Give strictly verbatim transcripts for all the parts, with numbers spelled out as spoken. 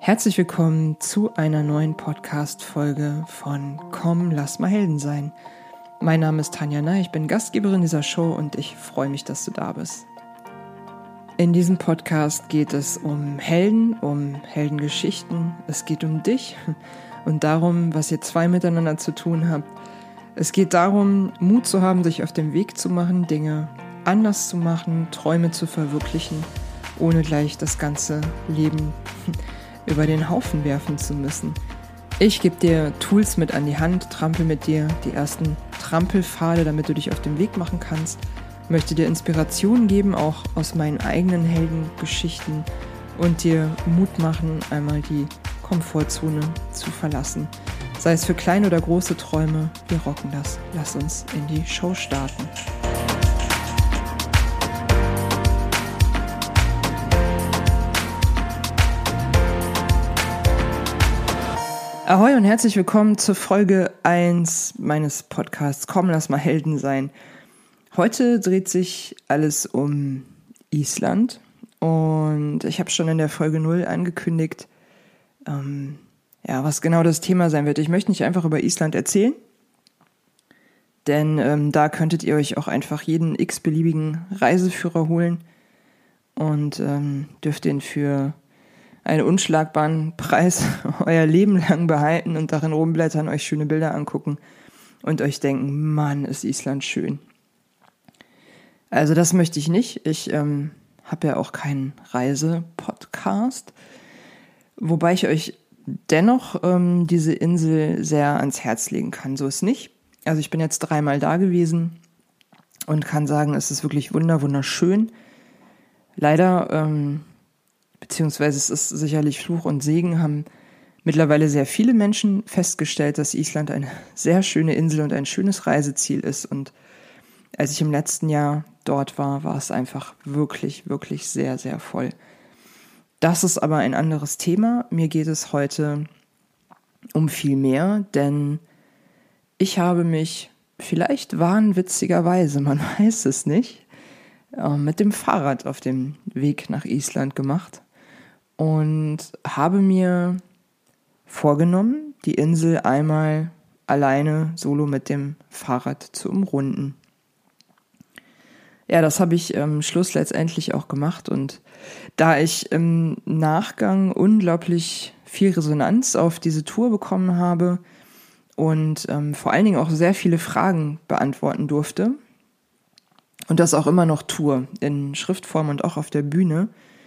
Herzlich willkommen zu einer neuen Podcast-Folge von Komm, lass mal Helden sein. Mein Name ist Tanja Ney, ich bin Gastgeberin dieser Show und ich freue mich, dass du da bist. In diesem Podcast geht es um Helden, um Heldengeschichten, es geht um dich und darum, was ihr zwei miteinander zu tun habt. Es geht darum, Mut zu haben, sich auf den Weg zu machen, Dinge anders zu machen, Träume zu verwirklichen, ohne gleich das ganze Leben über den Haufen werfen zu müssen. Ich gebe dir Tools mit an die Hand, trampel mit dir die ersten Trampelpfade, damit du dich auf den Weg machen kannst, möchte dir Inspiration geben, auch aus meinen eigenen Heldengeschichten und dir Mut machen, einmal die Komfortzone zu verlassen. Sei es für kleine oder große Träume, wir rocken das. Lass uns in die Show starten. Ahoi und herzlich willkommen zur Folge eins meines Podcasts Komm, lass mal Helden sein. Heute dreht sich alles um Island und ich habe schon in der Folge null angekündigt, ähm, ja, was genau das Thema sein wird. Ich möchte nicht einfach über Island erzählen, denn ähm, da könntet ihr euch auch einfach jeden x-beliebigen Reiseführer holen und ähm, dürft den für einen unschlagbaren Preis euer Leben lang behalten und darin rumblättern, euch schöne Bilder angucken und euch denken, Mann, ist Island schön. Also das möchte ich nicht. Ich ähm, habe ja auch keinen Reise-Podcast, wobei ich euch dennoch ähm, diese Insel sehr ans Herz legen kann. So ist nicht. Also ich bin jetzt dreimal da gewesen und kann sagen, es ist wirklich wunder, wunderschön. Leider ähm, beziehungsweise es ist sicherlich Fluch und Segen, haben mittlerweile sehr viele Menschen festgestellt, dass Island eine sehr schöne Insel und ein schönes Reiseziel ist. Und als ich im letzten Jahr dort war, war es einfach wirklich, wirklich sehr, sehr voll. Das ist aber ein anderes Thema. Mir geht es heute um viel mehr, denn ich habe mich vielleicht wahnwitzigerweise, man weiß es nicht, mit dem Fahrrad auf dem Weg nach Island gemacht. Und habe mir vorgenommen, die Insel einmal alleine solo mit dem Fahrrad zu umrunden. Ja, das habe ich am Schluss letztendlich auch gemacht und da ich im Nachgang unglaublich viel Resonanz auf diese Tour bekommen habe und ähm, vor allen Dingen auch sehr viele Fragen beantworten durfte und das auch immer noch tue, in Schriftform und auch auf der Bühne,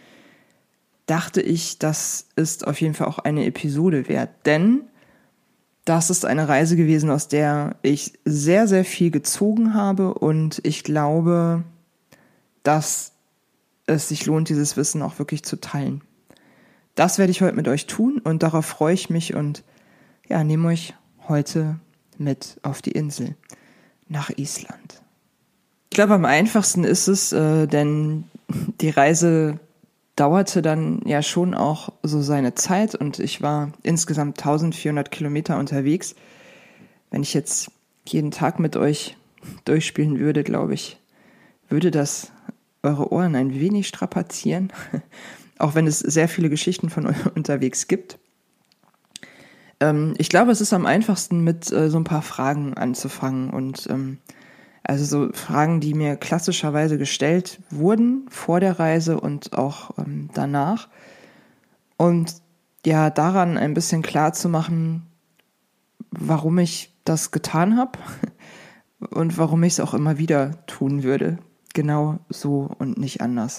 dachte ich, das ist auf jeden Fall auch eine Episode wert. Denn das ist eine Reise gewesen, aus der ich sehr, sehr viel gezogen habe. Und ich glaube, dass es sich lohnt, dieses Wissen auch wirklich zu teilen. Das werde ich heute mit euch tun und darauf freue ich mich und ja, nehme euch heute mit auf die Insel nach Island. Ich glaube, am einfachsten ist es, äh, denn die Reise dauerte dann ja schon auch so seine Zeit und ich war insgesamt eintausendvierhundert Kilometer unterwegs. Wenn ich jetzt jeden Tag mit euch durchspielen würde, glaube ich, würde das eure Ohren ein wenig strapazieren, auch wenn es sehr viele Geschichten von euch unterwegs gibt. Ähm, ich glaube, es ist am einfachsten mit äh, so ein paar Fragen anzufangen und ähm, also so Fragen, die mir klassischerweise gestellt wurden vor der Reise und auch ähm, danach. Und ja, daran ein bisschen klar zu machen, warum ich das getan habe und warum ich es auch immer wieder tun würde. Genau so und nicht anders.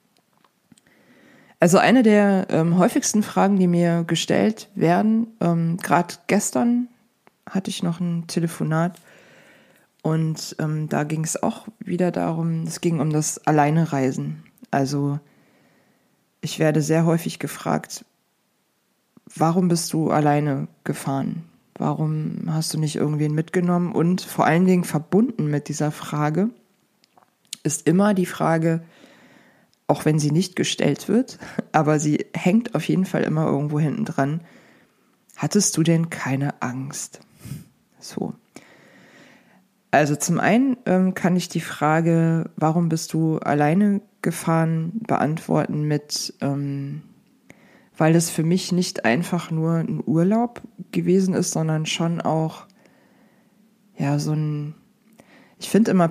Also eine der ähm, häufigsten Fragen, die mir gestellt werden, ähm, gerade gestern hatte ich noch ein Telefonat, und ähm, da ging es auch wieder darum, es ging um das Alleinereisen. Also ich werde sehr häufig gefragt, warum bist du alleine gefahren? Warum hast du nicht irgendwen mitgenommen? Und vor allen Dingen verbunden mit dieser Frage ist immer die Frage, auch wenn sie nicht gestellt wird, aber sie hängt auf jeden Fall immer irgendwo hinten dran, hattest du denn keine Angst? So. Also zum einen ähm, kann ich die Frage, warum bist du alleine gefahren, beantworten mit, ähm, weil es für mich nicht einfach nur ein Urlaub gewesen ist, sondern schon auch, ja, so ein, ich finde immer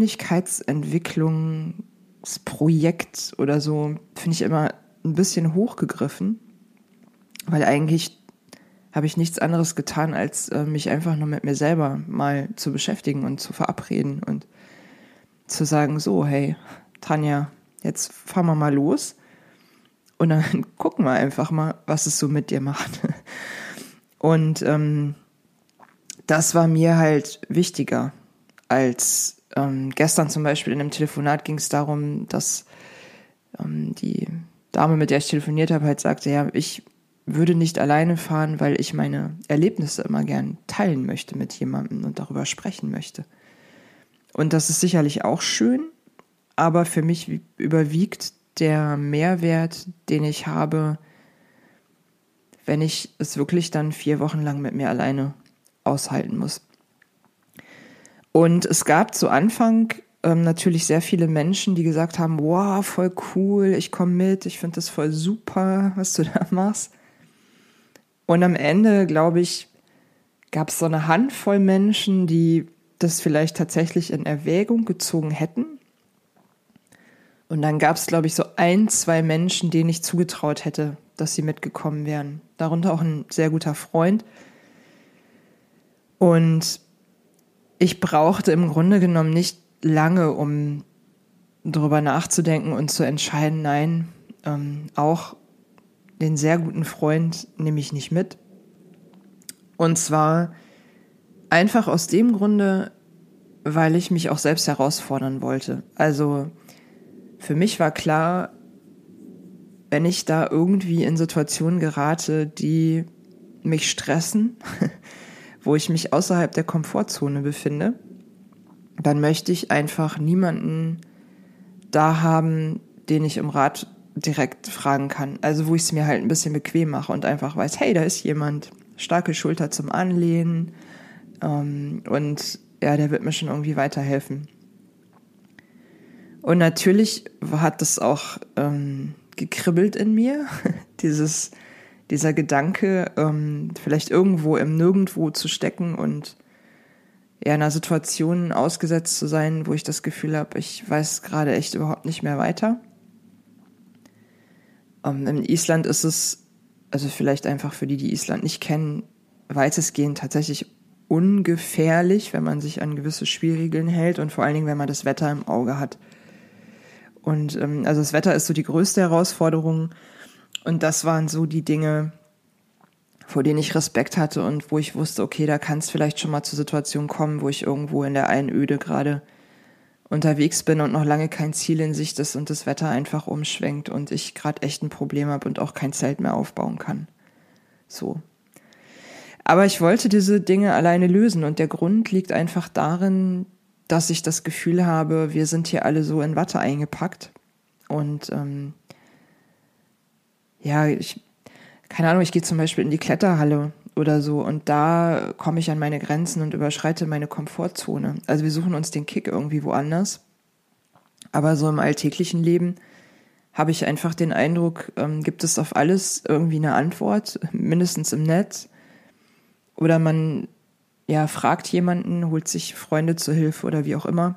Persönlichkeitsentwicklungsprojekt oder so, finde ich immer ein bisschen hochgegriffen, weil eigentlich habe ich nichts anderes getan, als äh, mich einfach nur mit mir selber mal zu beschäftigen und zu verabreden und zu sagen, so, hey, Tanja, jetzt fahren wir mal los und dann gucken wir einfach mal, was es so mit dir macht. Und ähm, das war mir halt wichtiger als ähm, gestern zum Beispiel in einem Telefonat ging es darum, dass ähm, die Dame, mit der ich telefoniert habe, halt sagte, ja, ich würde nicht alleine fahren, weil ich meine Erlebnisse immer gern teilen möchte mit jemandem und darüber sprechen möchte. Und das ist sicherlich auch schön, aber für mich überwiegt der Mehrwert, den ich habe, wenn ich es wirklich dann vier Wochen lang mit mir alleine aushalten muss. Und es gab zu Anfang ähm, natürlich sehr viele Menschen, die gesagt haben, wow, voll cool, ich komme mit, ich finde das voll super, was du da machst. Und am Ende, glaube ich, gab es so eine Handvoll Menschen, die das vielleicht tatsächlich in Erwägung gezogen hätten. Und dann gab es, glaube ich, so ein, zwei Menschen, denen ich zugetraut hätte, dass sie mitgekommen wären. Darunter auch ein sehr guter Freund. Und ich brauchte im Grunde genommen nicht lange, um darüber nachzudenken und zu entscheiden, nein, ähm, auch den sehr guten Freund nehme ich nicht mit. Und zwar einfach aus dem Grunde, weil ich mich auch selbst herausfordern wollte. Also für mich war klar, wenn ich da irgendwie in Situationen gerate, die mich stressen, wo ich mich außerhalb der Komfortzone befinde, dann möchte ich einfach niemanden da haben, den ich um Rat direkt fragen kann. Also wo ich es mir halt ein bisschen bequem mache und einfach weiß, hey, da ist jemand, starke Schulter zum Anlehnen ähm, und ja, der wird mir schon irgendwie weiterhelfen. Und natürlich hat das auch ähm, gekribbelt in mir, dieses, dieser Gedanke, ähm, vielleicht irgendwo im Nirgendwo zu stecken und ja, einer Situation ausgesetzt zu sein, wo ich das Gefühl habe, ich weiß gerade echt überhaupt nicht mehr weiter. Um, in Island ist es, also vielleicht einfach für die, die Island nicht kennen, weitestgehend tatsächlich ungefährlich, wenn man sich an gewisse Spielregeln hält und vor allen Dingen, wenn man das Wetter im Auge hat. Und ähm, also das Wetter ist so die größte Herausforderung und das waren so die Dinge, vor denen ich Respekt hatte und wo ich wusste, okay, da kann es vielleicht schon mal zur Situation kommen, wo ich irgendwo in der Einöde gerade unterwegs bin und noch lange kein Ziel in Sicht ist und das Wetter einfach umschwenkt und ich gerade echt ein Problem habe und auch kein Zelt mehr aufbauen kann. So. Aber ich wollte diese Dinge alleine lösen und der Grund liegt einfach darin, dass ich das Gefühl habe, wir sind hier alle so in Watte eingepackt und ähm, ja, ich keine Ahnung, ich gehe zum Beispiel in die Kletterhalle oder so und da komme ich an meine Grenzen und überschreite meine Komfortzone. Also wir suchen uns den Kick irgendwie woanders. Aber so im alltäglichen Leben habe ich einfach den Eindruck, ähm, gibt es auf alles irgendwie eine Antwort, mindestens im Netz. Oder man ja fragt jemanden, holt sich Freunde zur Hilfe oder wie auch immer.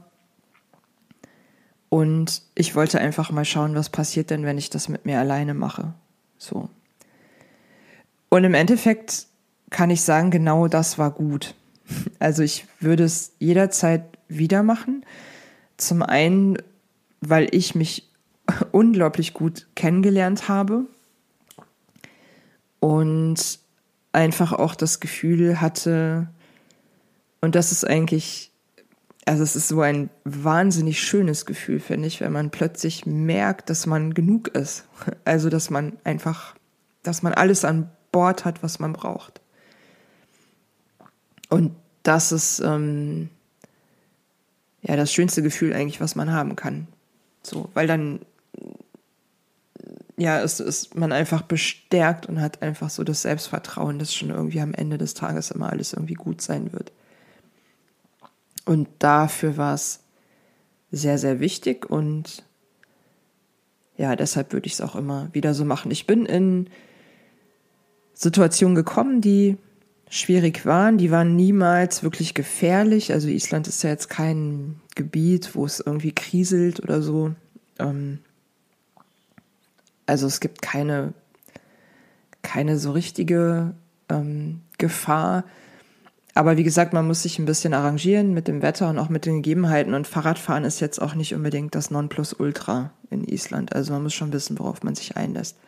Und ich wollte einfach mal schauen, was passiert denn, wenn ich das mit mir alleine mache. So. Und im Endeffekt kann ich sagen, genau das war gut. Also ich würde es jederzeit wieder machen. Zum einen, weil ich mich unglaublich gut kennengelernt habe und einfach auch das Gefühl hatte, und das ist eigentlich, also es ist so ein wahnsinnig schönes Gefühl, finde ich, wenn man plötzlich merkt, dass man genug ist. Also dass man einfach, dass man alles an Bord hat, was man braucht. Und das ist ähm, ja das schönste Gefühl eigentlich, was man haben kann. So, weil dann ja ist, ist man einfach bestärkt und hat einfach so das Selbstvertrauen, dass schon irgendwie am Ende des Tages immer alles irgendwie gut sein wird. Und dafür war es sehr, sehr wichtig und ja, deshalb würde ich es auch immer wieder so machen. Ich bin in Situationen gekommen, die schwierig waren. Die waren niemals wirklich gefährlich. Also Island ist ja jetzt kein Gebiet, wo es irgendwie kriselt oder so. Ähm, also es gibt keine, keine so richtige ähm, Gefahr. Aber wie gesagt, man muss sich ein bisschen arrangieren mit dem Wetter und auch mit den Gegebenheiten. Und Fahrradfahren ist jetzt auch nicht unbedingt das Nonplusultra in Island. Also man muss schon wissen, worauf man sich einlässt.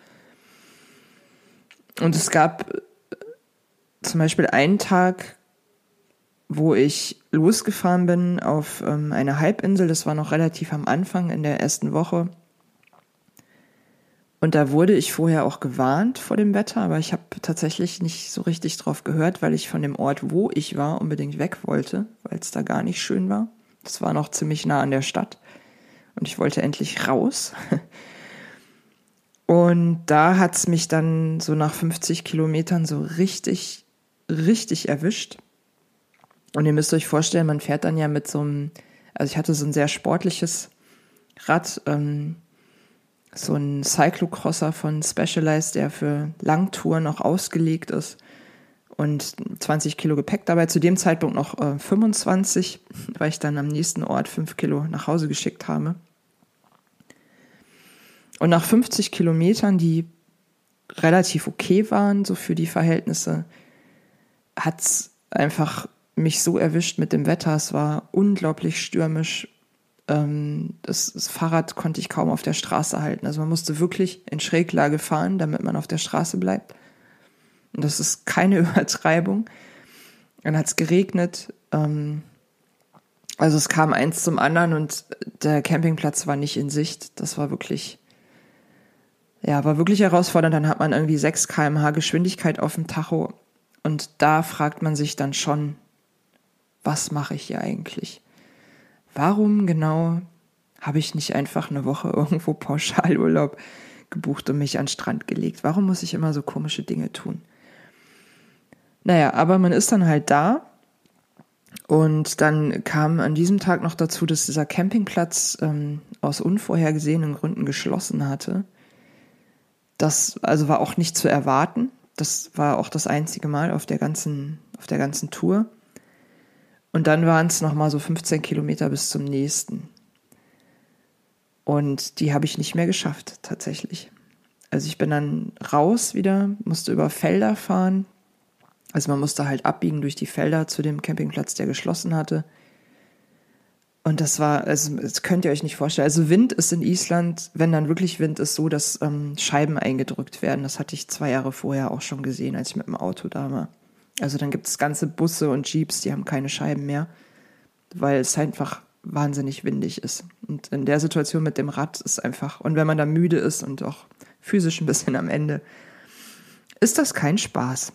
Und es gab zum Beispiel einen Tag, wo ich losgefahren bin auf ähm, eine Halbinsel. Das war noch relativ am Anfang in der ersten Woche. Und da wurde ich vorher auch gewarnt vor dem Wetter, aber ich habe tatsächlich nicht so richtig drauf gehört, weil ich von dem Ort, wo ich war, unbedingt weg wollte, weil es da gar nicht schön war. Das war noch ziemlich nah an der Stadt und ich wollte endlich raus. Und da hat es mich dann so nach fünfzig Kilometern so richtig, richtig erwischt. Und ihr müsst euch vorstellen, man fährt dann ja mit so einem, also ich hatte so ein sehr sportliches Rad, ähm, so ein Cyclocrosser von Specialized, der für Langtouren noch ausgelegt ist und zwanzig Kilo Gepäck dabei. Zu dem Zeitpunkt noch äh, fünfundzwanzig, weil ich dann am nächsten Ort fünf Kilo nach Hause geschickt habe. Und nach fünfzig Kilometern, die relativ okay waren, so für die Verhältnisse, hat's einfach mich so erwischt mit dem Wetter. Es war unglaublich stürmisch. Das, das Fahrrad konnte ich kaum auf der Straße halten. Also man musste wirklich in Schräglage fahren, damit man auf der Straße bleibt. Und das ist keine Übertreibung. Dann hat es geregnet. Also es kam eins zum anderen und der Campingplatz war nicht in Sicht. Das war wirklich, ja, war wirklich herausfordernd. Dann hat man irgendwie sechs Kilometer pro Stunde Geschwindigkeit auf dem Tacho. Und da fragt man sich dann schon, was mache ich hier eigentlich? Warum genau habe ich nicht einfach eine Woche irgendwo Pauschalurlaub gebucht und mich an den Strand gelegt? Warum muss ich immer so komische Dinge tun? Naja, aber man ist dann halt da und dann kam an diesem Tag noch dazu, dass dieser Campingplatz ähm, aus unvorhergesehenen Gründen geschlossen hatte. Das also war auch nicht zu erwarten. Das war auch das einzige Mal auf der ganzen, auf der ganzen Tour. Und dann waren es nochmal so fünfzehn Kilometer bis zum nächsten. Und die habe ich nicht mehr geschafft, tatsächlich. Also ich bin dann raus wieder, musste über Felder fahren. Also man musste halt abbiegen durch die Felder zu dem Campingplatz, der geschlossen hatte. Und das war, also das könnt ihr euch nicht vorstellen. Also Wind ist in Island, wenn dann wirklich Wind ist, so, dass ähm, Scheiben eingedrückt werden. Das hatte ich zwei Jahre vorher auch schon gesehen, als ich mit dem Auto da war. Also dann gibt es ganze Busse und Jeeps, die haben keine Scheiben mehr, weil es einfach wahnsinnig windig ist. Und in der Situation mit dem Rad ist einfach, und wenn man dann müde ist und auch physisch ein bisschen am Ende, ist das kein Spaß.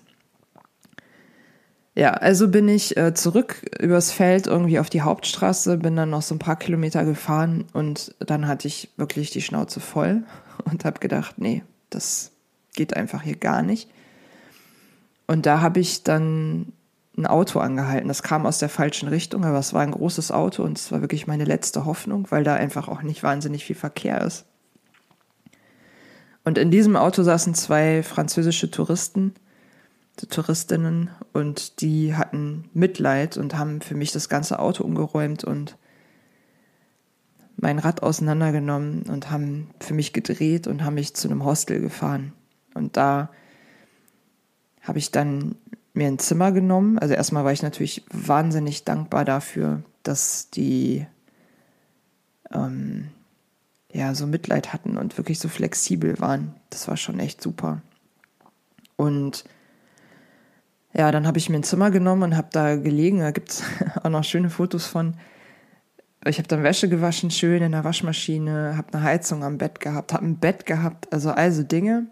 Ja, also bin ich äh, zurück übers Feld irgendwie auf die Hauptstraße, bin dann noch so ein paar Kilometer gefahren und dann hatte ich wirklich die Schnauze voll und habe gedacht, nee, das geht einfach hier gar nicht. Und da habe ich dann ein Auto angehalten. Das kam aus der falschen Richtung, aber es war ein großes Auto und es war wirklich meine letzte Hoffnung, weil da einfach auch nicht wahnsinnig viel Verkehr ist. Und in diesem Auto saßen zwei französische Touristen, Touristinnen, und die hatten Mitleid und haben für mich das ganze Auto umgeräumt und mein Rad auseinandergenommen und haben für mich gedreht und haben mich zu einem Hostel gefahren. Und da habe ich dann mir ein Zimmer genommen. Also erstmal war ich natürlich wahnsinnig dankbar dafür, dass die ähm, ja so Mitleid hatten und wirklich so flexibel waren. Das war schon echt super. Und ja, dann habe ich mir ein Zimmer genommen und habe da gelegen. Da gibt es auch noch schöne Fotos von. Ich habe dann Wäsche gewaschen, schön in der Waschmaschine, habe eine Heizung am Bett gehabt, habe ein Bett gehabt, also also Dinge.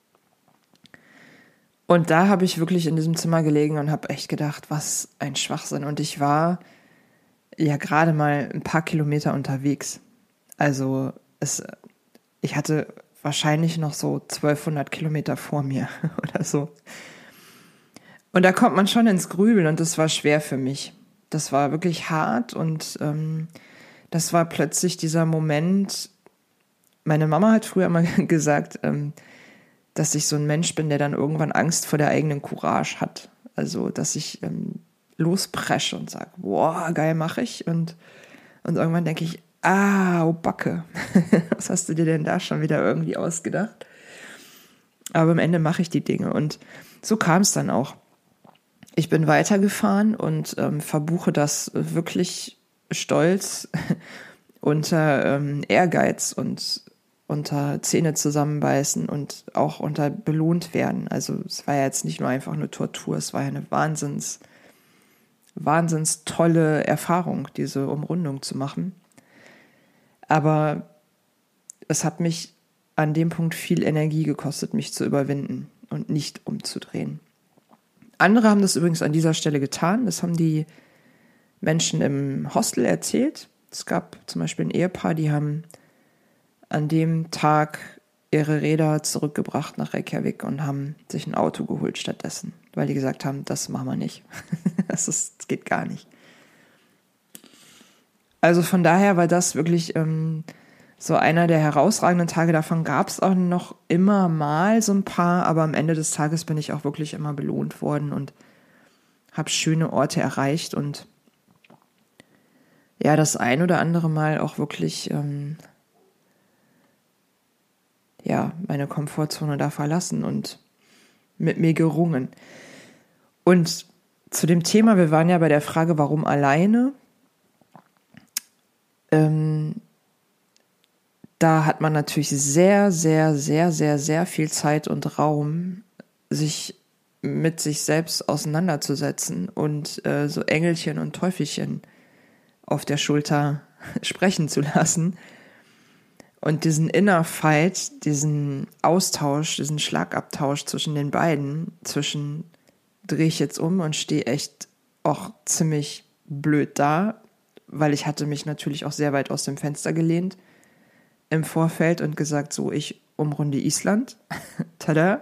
Und da habe ich wirklich in diesem Zimmer gelegen und habe echt gedacht, was ein Schwachsinn. Und ich war ja gerade mal ein paar Kilometer unterwegs. Also es, ich hatte wahrscheinlich noch so zwölfhundert Kilometer vor mir oder so. Und da kommt man schon ins Grübeln und das war schwer für mich. Das war wirklich hart und ähm, das war plötzlich dieser Moment. Meine Mama hat früher immer gesagt, ähm, dass ich so ein Mensch bin, der dann irgendwann Angst vor der eigenen Courage hat. Also, dass ich ähm, lospresche und sage, boah, geil, mache ich. Und, und irgendwann denke ich, ah, oh Backe, was hast du dir denn da schon wieder irgendwie ausgedacht? Aber am Ende mache ich die Dinge. Und so kam es dann auch. Ich bin weitergefahren und ähm, verbuche das wirklich stolz unter ähm, Ehrgeiz und unter Zähne zusammenbeißen und auch unter belohnt werden. Also es war ja jetzt nicht nur einfach eine Tortur, es war ja eine wahnsinns, wahnsinns tolle Erfahrung, diese Umrundung zu machen. Aber es hat mich an dem Punkt viel Energie gekostet, mich zu überwinden und nicht umzudrehen. Andere haben das übrigens an dieser Stelle getan. Das haben die Menschen im Hostel erzählt. Es gab zum Beispiel ein Ehepaar, die haben an dem Tag ihre Räder zurückgebracht nach Reykjavik und haben sich ein Auto geholt stattdessen, weil die gesagt haben, das machen wir nicht. das, ist, das geht gar nicht. Also von daher war das wirklich ähm, so einer der herausragenden Tage. Davon gab es auch noch immer mal so ein paar, aber am Ende des Tages bin ich auch wirklich immer belohnt worden und habe schöne Orte erreicht und ja, das ein oder andere Mal auch wirklich ähm, ja, meine Komfortzone da verlassen und mit mir gerungen. Und zu dem Thema, wir waren ja bei der Frage, warum alleine? Ähm, da hat man natürlich sehr, sehr, sehr, sehr, sehr viel Zeit und Raum, sich mit sich selbst auseinanderzusetzen und äh, so Engelchen und Teufelchen auf der Schulter sprechen zu lassen. Und diesen Inner Fight, diesen Austausch, diesen Schlagabtausch zwischen den beiden, zwischen drehe ich jetzt um und stehe echt auch ziemlich blöd da, weil ich hatte mich natürlich auch sehr weit aus dem Fenster gelehnt im Vorfeld und gesagt, so, ich umrunde Island, tada.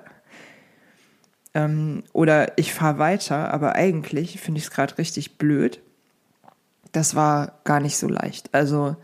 Ähm, oder ich fahre weiter, aber eigentlich finde ich es gerade richtig blöd. Das war gar nicht so leicht. Also,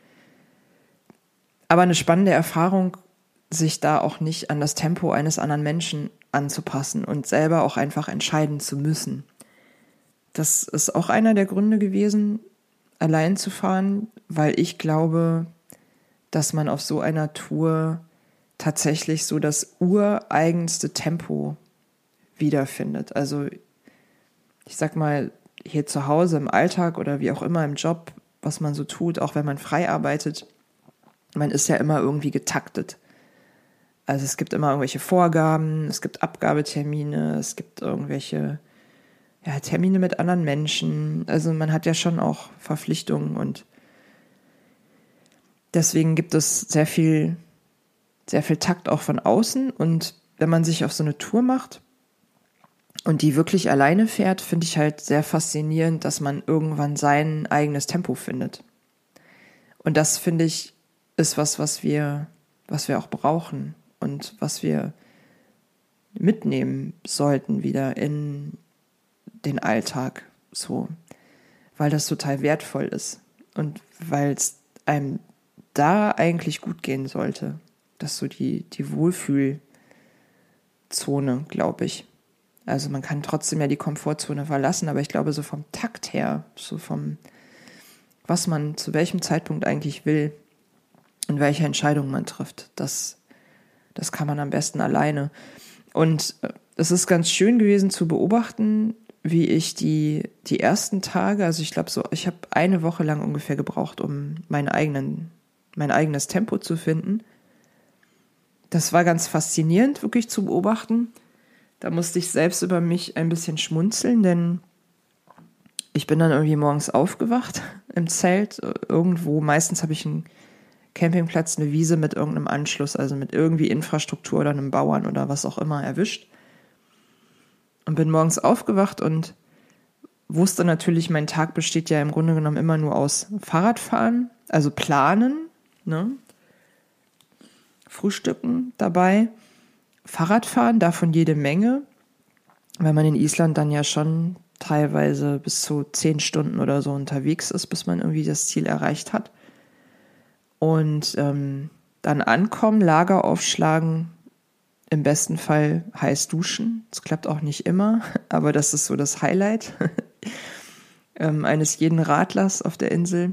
aber eine spannende Erfahrung, sich da auch nicht an das Tempo eines anderen Menschen anzupassen und selber auch einfach entscheiden zu müssen. Das ist auch einer der Gründe gewesen, allein zu fahren, weil ich glaube, dass man auf so einer Tour tatsächlich so das ureigenste Tempo wiederfindet. Also ich sag mal, hier zu Hause im Alltag oder wie auch immer im Job, was man so tut, auch wenn man frei arbeitet, man ist ja immer irgendwie getaktet. Also es gibt immer irgendwelche Vorgaben, es gibt Abgabetermine, es gibt irgendwelche ja, Termine mit anderen Menschen. Also man hat ja schon auch Verpflichtungen und deswegen gibt es sehr viel, sehr viel Takt auch von außen. Und wenn man sich auf so eine Tour macht und die wirklich alleine fährt, finde ich halt sehr faszinierend, dass man irgendwann sein eigenes Tempo findet. Und das, finde ich, ist was, was wir, was wir auch brauchen und was wir mitnehmen sollten wieder in den Alltag, so, weil das total wertvoll ist und weil es einem da eigentlich gut gehen sollte. Das ist so die, die Wohlfühlzone, glaube ich. Also man kann trotzdem ja die Komfortzone verlassen, aber ich glaube so vom Takt her, so vom, was man zu welchem Zeitpunkt eigentlich will und welche Entscheidung man trifft, das, das kann man am besten alleine. Und es ist ganz schön gewesen zu beobachten, wie ich die, die ersten Tage, also ich glaube so, ich habe eine Woche lang ungefähr gebraucht, um meinen eigenen, mein eigenes Tempo zu finden. Das war ganz faszinierend, wirklich zu beobachten. Da musste ich selbst über mich ein bisschen schmunzeln, denn ich bin dann irgendwie morgens aufgewacht im Zelt, irgendwo, meistens habe ich einen Campingplatz, eine Wiese mit irgendeinem Anschluss, also mit irgendwie Infrastruktur oder einem Bauern oder was auch immer erwischt. Und bin morgens aufgewacht und wusste natürlich, mein Tag besteht ja im Grunde genommen immer nur aus Fahrradfahren, also planen, ne? Frühstücken dabei, Fahrradfahren, davon jede Menge, weil man in Island dann ja schon teilweise bis zu zehn Stunden oder so unterwegs ist, bis man irgendwie das Ziel erreicht hat. Und ähm, dann ankommen, Lager aufschlagen, im besten Fall heiß duschen. Das klappt auch nicht immer, aber das ist so das Highlight ähm, eines jeden Radlers auf der Insel.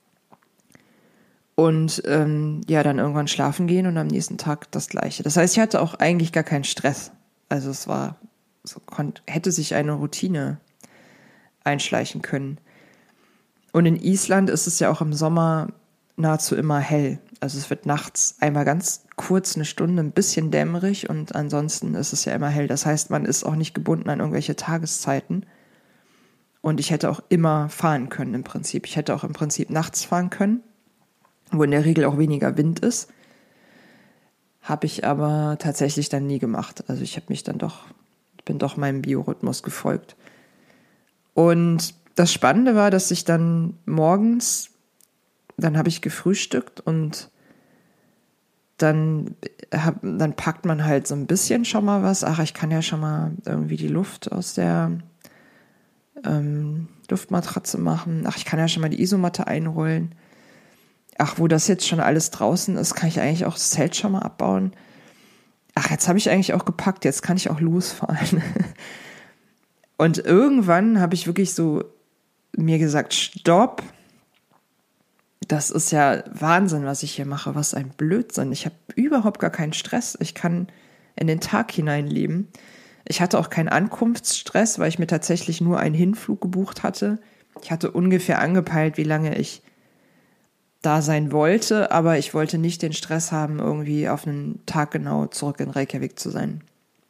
Und ähm, ja, dann irgendwann schlafen gehen und am nächsten Tag das Gleiche. Das heißt, ich hatte auch eigentlich gar keinen Stress. Also es war, so konnt, hätte sich eine Routine einschleichen können. Und in Island ist es ja auch im Sommer nahezu immer hell. Also es wird nachts einmal ganz kurz eine Stunde ein bisschen dämmerig und ansonsten ist es ja immer hell. Das heißt, man ist auch nicht gebunden an irgendwelche Tageszeiten. Und ich hätte auch immer fahren können im Prinzip. Ich hätte auch im Prinzip nachts fahren können, wo in der Regel auch weniger Wind ist. Habe ich aber tatsächlich dann nie gemacht. Also ich habe mich dann doch, bin doch meinem Biorhythmus gefolgt. Und das Spannende war, dass ich dann morgens, dann habe ich gefrühstückt und dann, hab, dann packt man halt so ein bisschen schon mal was. Ach, ich kann ja schon mal irgendwie die Luft aus der ähm, Luftmatratze machen. Ach, ich kann ja schon mal die Isomatte einrollen. Ach, wo das jetzt schon alles draußen ist, kann ich eigentlich auch das Zelt schon mal abbauen. Ach, jetzt habe ich eigentlich auch gepackt, jetzt kann ich auch losfahren. Und irgendwann habe ich wirklich so mir gesagt, stopp, das ist ja Wahnsinn, was ich hier mache, was ein Blödsinn. Ich habe überhaupt gar keinen Stress, ich kann in den Tag hineinleben. Ich hatte auch keinen Ankunftsstress, weil ich mir tatsächlich nur einen Hinflug gebucht hatte. Ich hatte ungefähr angepeilt, wie lange ich da sein wollte, aber ich wollte nicht den Stress haben, irgendwie auf einen Tag genau zurück in Reykjavik zu sein.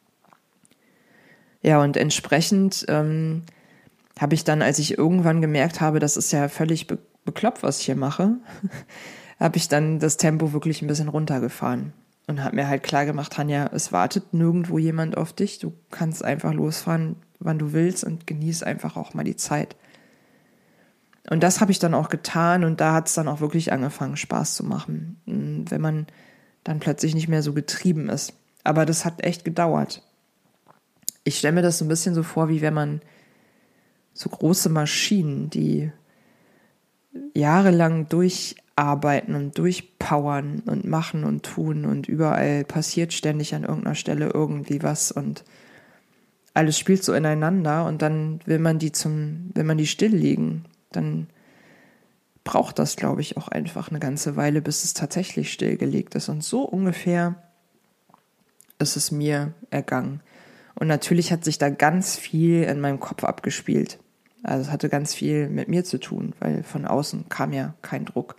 Ja, und entsprechend ähm, habe ich dann, als ich irgendwann gemerkt habe, das ist ja völlig be- bekloppt, was ich hier mache, habe ich dann das Tempo wirklich ein bisschen runtergefahren und habe mir halt klar gemacht, Tanja, es wartet nirgendwo jemand auf dich, du kannst einfach losfahren, wann du willst und genieß einfach auch mal die Zeit. Und das habe ich dann auch getan und da hat es dann auch wirklich angefangen, Spaß zu machen, wenn man dann plötzlich nicht mehr so getrieben ist. Aber das hat echt gedauert. Ich stelle mir das so ein bisschen so vor, wie wenn man so große Maschinen, die jahrelang durcharbeiten und durchpowern und machen und tun und überall passiert ständig an irgendeiner Stelle irgendwie was und alles spielt so ineinander und dann will man die zum, will man die stilllegen, dann braucht das, glaube ich, auch einfach eine ganze Weile, bis es tatsächlich stillgelegt ist. Und so ungefähr ist es mir ergangen. Und natürlich hat sich da ganz viel in meinem Kopf abgespielt. Also es hatte ganz viel mit mir zu tun, weil von außen kam ja kein Druck.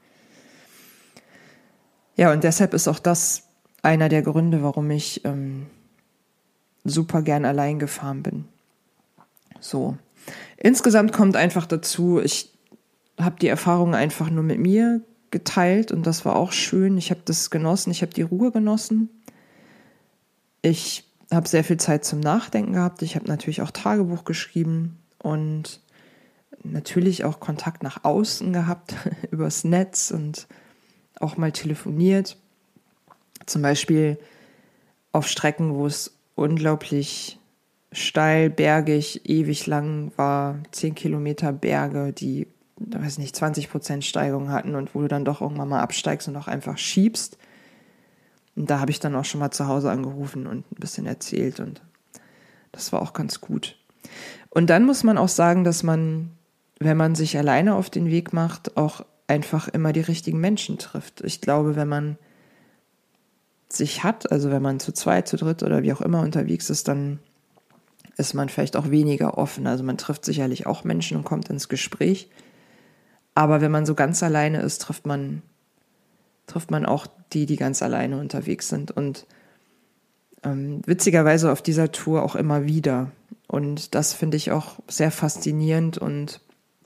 Ja, und deshalb ist auch das einer der Gründe, warum ich ähm, super gern allein gefahren bin. So. Insgesamt kommt einfach dazu, ich habe die Erfahrung einfach nur mit mir geteilt und das war auch schön. Ich habe das genossen, ich habe die Ruhe genossen. Ich habe sehr viel Zeit zum Nachdenken gehabt. Ich habe natürlich auch Tagebuch geschrieben und natürlich auch Kontakt nach außen gehabt übers Netz und auch mal telefoniert. Zum Beispiel auf Strecken, wo es unglaublich steil, bergig, ewig lang war, zehn Kilometer Berge, die, weiß nicht, zwanzig Prozent Steigung hatten und wo du dann doch irgendwann mal absteigst und auch einfach schiebst. Und da habe ich dann auch schon mal zu Hause angerufen und ein bisschen erzählt und das war auch ganz gut. Und dann muss man auch sagen, dass man, wenn man sich alleine auf den Weg macht, auch einfach immer die richtigen Menschen trifft. Ich glaube, wenn man sich hat, also wenn man zu zweit, zu dritt oder wie auch immer unterwegs ist, dann ist man vielleicht auch weniger offen. Also man trifft sicherlich auch Menschen und kommt ins Gespräch. Aber wenn man so ganz alleine ist, trifft man, trifft man auch die, die ganz alleine unterwegs sind. Und ähm, witzigerweise auf dieser Tour auch immer wieder. Und das finde ich auch sehr faszinierend und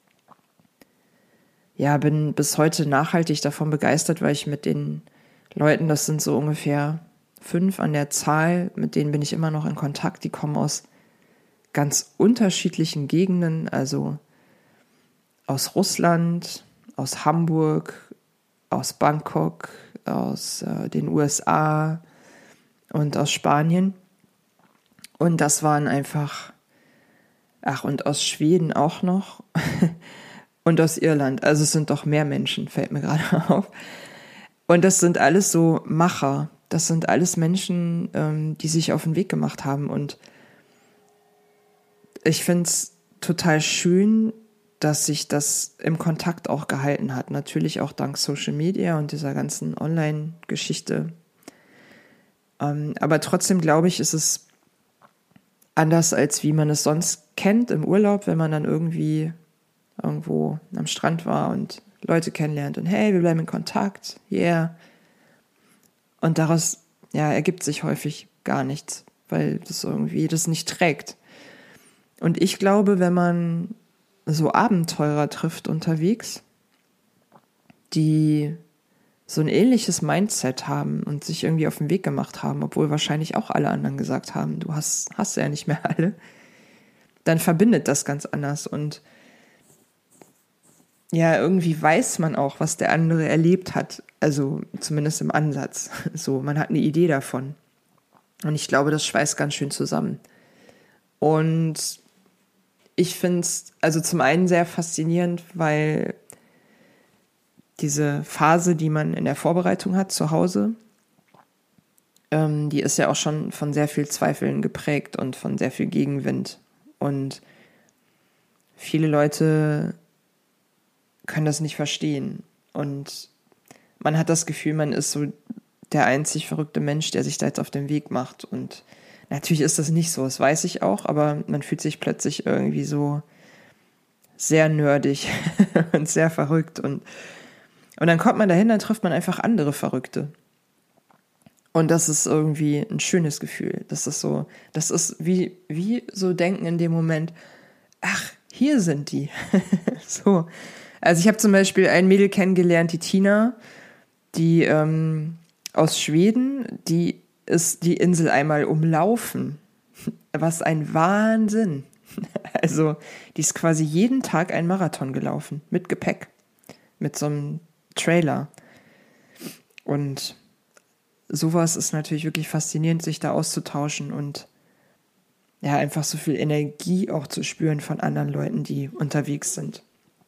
ja, bin bis heute nachhaltig davon begeistert, weil ich mit den Leuten, das sind so ungefähr fünf an der Zahl, mit denen bin ich immer noch in Kontakt. Die kommen aus ganz unterschiedlichen Gegenden, also aus Russland, aus Hamburg, aus Bangkok, aus äh, den U S A und aus Spanien. Und das waren einfach, ach, und aus Schweden auch noch und aus Irland. Also es sind doch mehr Menschen, fällt mir gerade auf. Und das sind alles so Macher. Das sind alles Menschen, ähm, die sich auf den Weg gemacht haben. Und ich finde es total schön, dass sich das im Kontakt auch gehalten hat. Natürlich auch dank Social Media und dieser ganzen Online-Geschichte. Ähm, aber trotzdem glaube ich, ist es anders, als wie man es sonst kennt im Urlaub, wenn man dann irgendwie irgendwo am Strand war und Leute kennenlernt und hey, wir bleiben in Kontakt, yeah. Und daraus, ja, ergibt sich häufig gar nichts, weil das irgendwie das nicht trägt. Und ich glaube, wenn man so Abenteurer trifft unterwegs, die so ein ähnliches Mindset haben und sich irgendwie auf den Weg gemacht haben, obwohl wahrscheinlich auch alle anderen gesagt haben, du hast, hast ja nicht mehr alle, dann verbindet das ganz anders. Und ja, irgendwie weiß man auch, was der andere erlebt hat. Also zumindest im Ansatz. So, man hat eine Idee davon. Und ich glaube, das schweißt ganz schön zusammen. Und ich finde es also zum einen sehr faszinierend, weil diese Phase, die man in der Vorbereitung hat zu Hause, ähm, die ist ja auch schon von sehr viel Zweifeln geprägt und von sehr viel Gegenwind. Und viele Leute können das nicht verstehen. Und man hat das Gefühl, man ist so der einzig verrückte Mensch, der sich da jetzt auf den Weg macht. Und natürlich ist das nicht so, das weiß ich auch, aber man fühlt sich plötzlich irgendwie so sehr nerdig und sehr verrückt. Und, und dann kommt man dahin, dann trifft man einfach andere Verrückte. Und das ist irgendwie ein schönes Gefühl. Das ist so, das ist wie, wie so denken in dem Moment, ach, hier sind die. So. Also ich habe zum Beispiel ein Mädel kennengelernt, die Tina, die ähm, aus Schweden, die ist die Insel einmal umlaufen. Was ein Wahnsinn. Also die ist quasi jeden Tag einen Marathon gelaufen, mit Gepäck, mit so einem Trailer. Und sowas ist natürlich wirklich faszinierend, sich da auszutauschen und ja, einfach so viel Energie auch zu spüren von anderen Leuten, die unterwegs sind.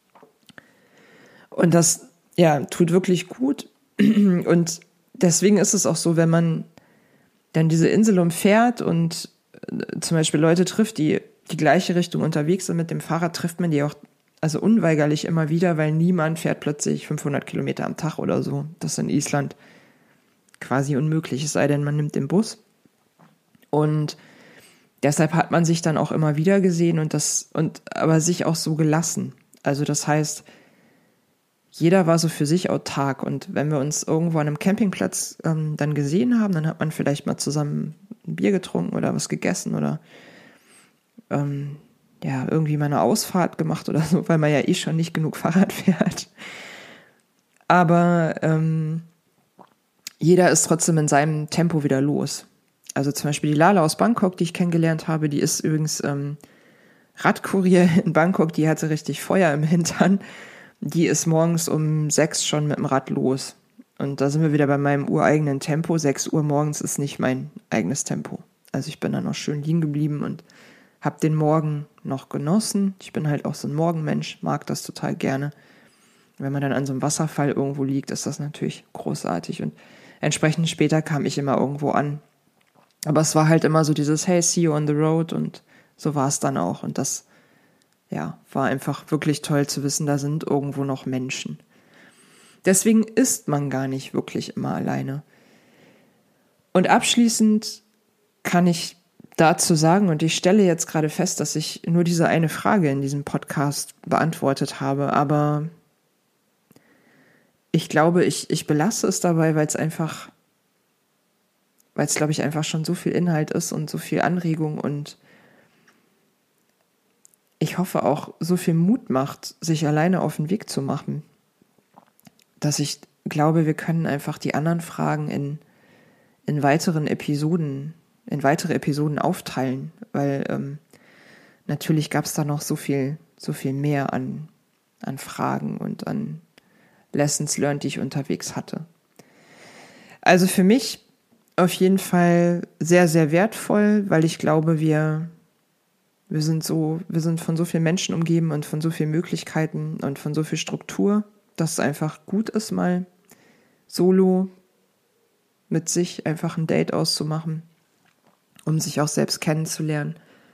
Und das, ja, tut wirklich gut. Und deswegen ist es auch so, wenn man dann diese Insel umfährt und zum Beispiel Leute trifft, die die gleiche Richtung unterwegs sind mit dem Fahrrad, trifft man die auch also unweigerlich immer wieder, weil niemand fährt plötzlich fünfhundert Kilometer am Tag oder so. Das ist in Island quasi unmöglich, es sei denn, man nimmt den Bus. Und deshalb hat man sich dann auch immer wieder gesehen und das, und aber sich auch so gelassen. Also das heißt, jeder war so für sich autark. Und wenn wir uns irgendwo an einem Campingplatz ähm, dann gesehen haben, dann hat man vielleicht mal zusammen ein Bier getrunken oder was gegessen oder ähm, ja, irgendwie mal eine Ausfahrt gemacht oder so, weil man ja eh schon nicht genug Fahrrad fährt. Aber ähm, jeder ist trotzdem in seinem Tempo wieder los. Also zum Beispiel die Lala aus Bangkok, die ich kennengelernt habe, die ist übrigens ähm, Radkurier in Bangkok, die hatte richtig Feuer im Hintern. Die ist morgens um sechs schon mit dem Rad los. Und da sind wir wieder bei meinem ureigenen Tempo. Sechs Uhr morgens ist nicht mein eigenes Tempo. Also ich bin dann noch schön liegen geblieben und habe den Morgen noch genossen. Ich bin halt auch so ein Morgenmensch, mag das total gerne. Wenn man dann an so einem Wasserfall irgendwo liegt, ist das natürlich großartig. Und entsprechend später kam ich immer irgendwo an. Aber es war halt immer so dieses Hey, see you on the road und so war es dann auch. Und das, ja, war einfach wirklich toll zu wissen, da sind irgendwo noch Menschen. Deswegen ist man gar nicht wirklich immer alleine. Und abschließend kann ich dazu sagen, und ich stelle jetzt gerade fest, dass ich nur diese eine Frage in diesem Podcast beantwortet habe, aber ich glaube, ich, ich belasse es dabei, weil es einfach, weil es, glaube ich, einfach schon so viel Inhalt ist und so viel Anregung und ich hoffe auch so viel Mut macht, sich alleine auf den Weg zu machen, dass ich glaube, wir können einfach die anderen Fragen in, in weiteren Episoden, in weitere Episoden aufteilen, weil ähm, natürlich gab es da noch so viel, so viel mehr an, an Fragen und an Lessons learned, die ich unterwegs hatte. Also für mich auf jeden Fall sehr, sehr wertvoll, weil ich glaube, wir Wir sind so, wir sind von so vielen Menschen umgeben und von so vielen Möglichkeiten und von so viel Struktur, dass es einfach gut ist, mal solo mit sich einfach ein Date auszumachen, um sich auch selbst kennenzulernen.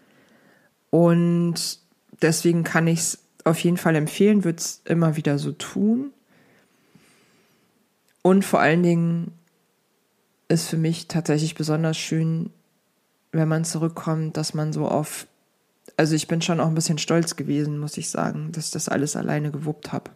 Und deswegen kann ich es auf jeden Fall empfehlen, würde es immer wieder so tun. Und vor allen Dingen ist für mich tatsächlich besonders schön, wenn man zurückkommt, dass man so auf, also ich bin schon auch ein bisschen stolz gewesen, muss ich sagen, dass ich das alles alleine gewuppt habe.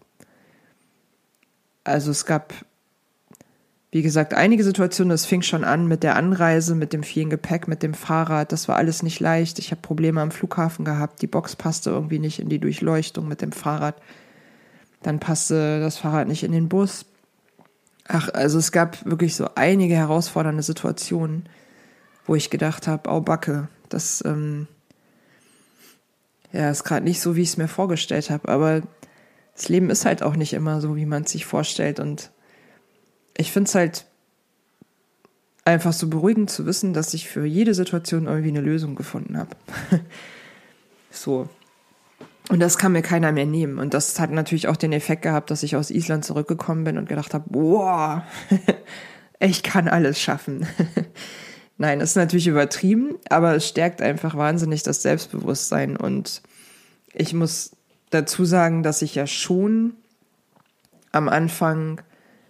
Also es gab, wie gesagt, einige Situationen, das fing schon an mit der Anreise, mit dem vielen Gepäck, mit dem Fahrrad, das war alles nicht leicht. Ich habe Probleme am Flughafen gehabt, die Box passte irgendwie nicht in die Durchleuchtung mit dem Fahrrad. Dann passte das Fahrrad nicht in den Bus. Ach, also es gab wirklich so einige herausfordernde Situationen, wo ich gedacht habe, au Backe, das ähm, ja, ist gerade nicht so, wie ich es mir vorgestellt habe. Aber das Leben ist halt auch nicht immer so, wie man es sich vorstellt. Und ich finde es halt einfach so beruhigend zu wissen, dass ich für jede Situation irgendwie eine Lösung gefunden habe. So. Und das kann mir keiner mehr nehmen. Und das hat natürlich auch den Effekt gehabt, dass ich aus Island zurückgekommen bin und gedacht habe, boah, ich kann alles schaffen. Nein, das ist natürlich übertrieben, aber es stärkt einfach wahnsinnig das Selbstbewusstsein. Und ich muss dazu sagen, dass ich ja schon am Anfang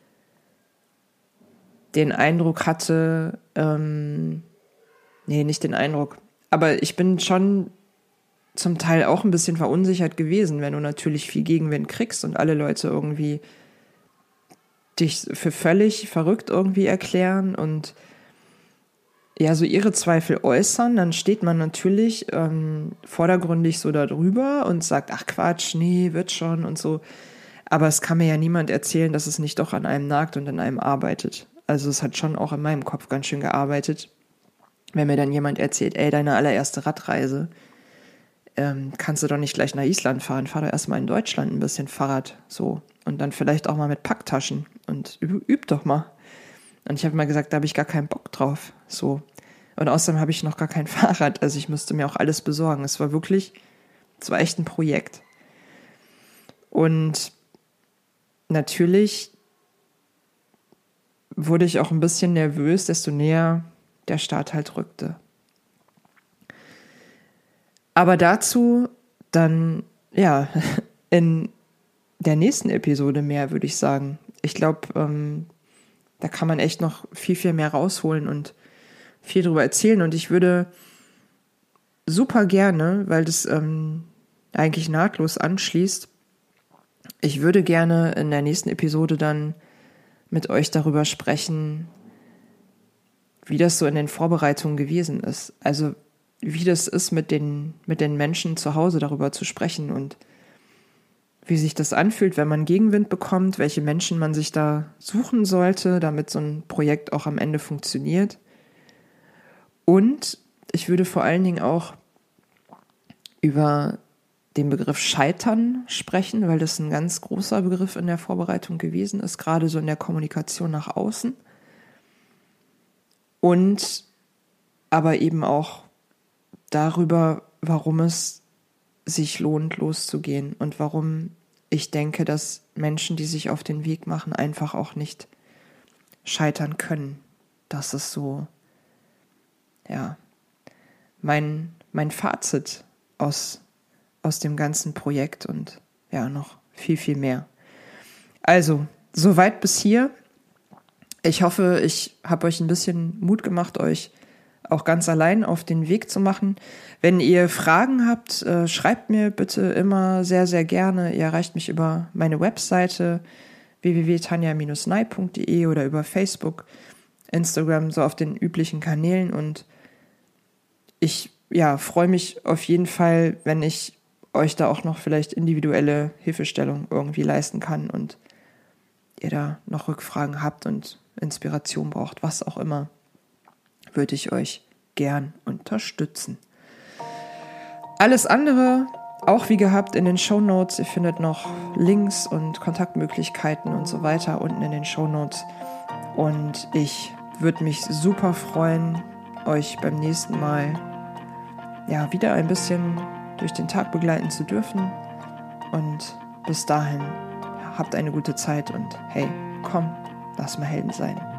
den Eindruck hatte, ähm, nee, nicht den Eindruck, aber ich bin schon zum Teil auch ein bisschen verunsichert gewesen, wenn du natürlich viel Gegenwind kriegst und alle Leute irgendwie dich für völlig verrückt irgendwie erklären und ja, so ihre Zweifel äußern, dann steht man natürlich ähm, vordergründig so da drüber und sagt, ach Quatsch, nee, wird schon und so. Aber es kann mir ja niemand erzählen, dass es nicht doch an einem nagt und an einem arbeitet. Also es hat schon auch in meinem Kopf ganz schön gearbeitet. Wenn mir dann jemand erzählt, ey, deine allererste Radreise, ähm, kannst du doch nicht gleich nach Island fahren, fahr doch erstmal in Deutschland ein bisschen Fahrrad, so. Und dann vielleicht auch mal mit Packtaschen und üb, üb doch mal. Und ich habe mal gesagt, da habe ich gar keinen Bock drauf, so. Und außerdem habe ich noch gar kein Fahrrad, also ich musste mir auch alles besorgen. Es war wirklich, es war echt ein Projekt. Und natürlich wurde ich auch ein bisschen nervös, desto näher der Start halt rückte. Aber dazu dann, ja, in der nächsten Episode mehr, würde ich sagen. Ich glaube, ähm, da kann man echt noch viel, viel mehr rausholen und viel drüber erzählen. Und ich würde super gerne, weil das ähm, eigentlich nahtlos anschließt, ich würde gerne in der nächsten Episode dann mit euch darüber sprechen, wie das so in den Vorbereitungen gewesen ist. Also wie das ist, mit den, mit den Menschen zu Hause darüber zu sprechen und wie sich das anfühlt, wenn man Gegenwind bekommt, welche Menschen man sich da suchen sollte, damit so ein Projekt auch am Ende funktioniert. Und ich würde vor allen Dingen auch über den Begriff Scheitern sprechen, weil das ein ganz großer Begriff in der Vorbereitung gewesen ist, gerade so in der Kommunikation nach außen. Und aber eben auch darüber, warum es sich lohnt, loszugehen und warum ich denke, dass Menschen, die sich auf den Weg machen, einfach auch nicht scheitern können. Das ist so, ja, mein, mein Fazit aus, aus dem ganzen Projekt und ja, noch viel, viel mehr. Also, soweit bis hier. Ich hoffe, ich habe euch ein bisschen Mut gemacht, euch auch ganz allein auf den Weg zu machen. Wenn ihr Fragen habt, äh, schreibt mir bitte immer sehr, sehr gerne. Ihr erreicht mich über meine Webseite w w w punkt tanja dash ney punkt d e oder über Facebook, Instagram, so auf den üblichen Kanälen. Und ich ja, freue mich auf jeden Fall, wenn ich euch da auch noch vielleicht individuelle Hilfestellung irgendwie leisten kann und ihr da noch Rückfragen habt und Inspiration braucht, was auch immer, würde ich euch gern unterstützen. Alles andere, auch wie gehabt, in den Shownotes. Ihr findet noch Links und Kontaktmöglichkeiten und so weiter unten in den Shownotes. Und ich würde mich super freuen, euch beim nächsten Mal ja wieder ein bisschen durch den Tag begleiten zu dürfen. Und bis dahin, ja, habt eine gute Zeit und hey, komm, lass mal Helden sein.